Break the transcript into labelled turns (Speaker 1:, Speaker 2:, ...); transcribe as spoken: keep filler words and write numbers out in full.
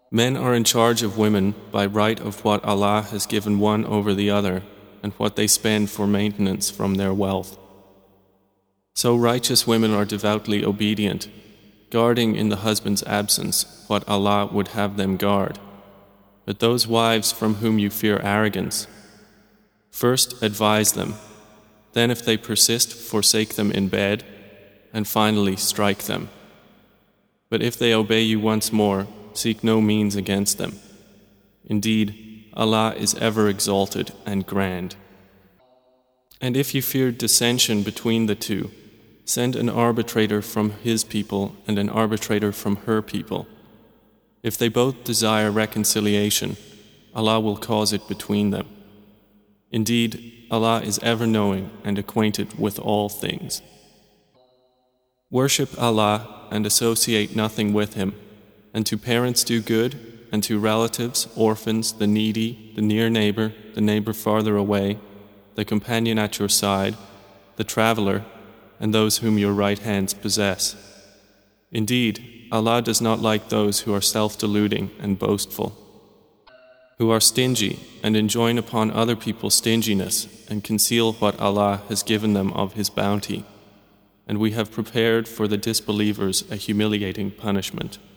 Speaker 1: Men are in charge of women by right of what Allah has given one over the other and what they spend for maintenance from their wealth. So righteous women are devoutly obedient, guarding in the husband's absence what Allah would have them guard. But those wives from whom you fear arrogance, first advise them, then if they persist, forsake them in bed, and finally strike them. But if they obey you once more, seek no means against them. Indeed, Allah is ever exalted and grand. And if you fear dissension between the two, send an arbitrator from his people and an arbitrator from her people. If they both desire reconciliation, Allah will cause it between them. Indeed, Allah is ever knowing and acquainted with all things. Worship Allah and associate nothing with Him, and to parents do good, and to relatives, orphans, the needy, the near neighbor, the neighbor farther away, the companion at your side, the traveler, and those whom your right hands possess. Indeed, Allah does not like those who are self-deluding and boastful, who are stingy and enjoin upon other people stinginess and conceal what Allah has given them of His bounty. And we have prepared for the disbelievers a humiliating punishment.